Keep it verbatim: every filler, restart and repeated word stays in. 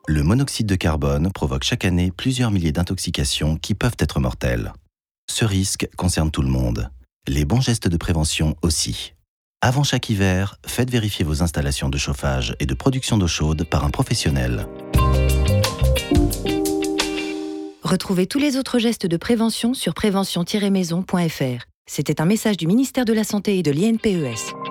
Le monoxyde de carbone provoque chaque année plusieurs milliers d'intoxications qui peuvent être mortelles. Ce risque concerne tout le monde. Les bons gestes de prévention aussi. Avant chaque hiver, faites vérifier vos installations de chauffage et de production d'eau chaude par un professionnel. Retrouvez tous les autres gestes de prévention sur prévention tiret maison point f r. C'était un message du ministère de la Santé et de l'I N P E S.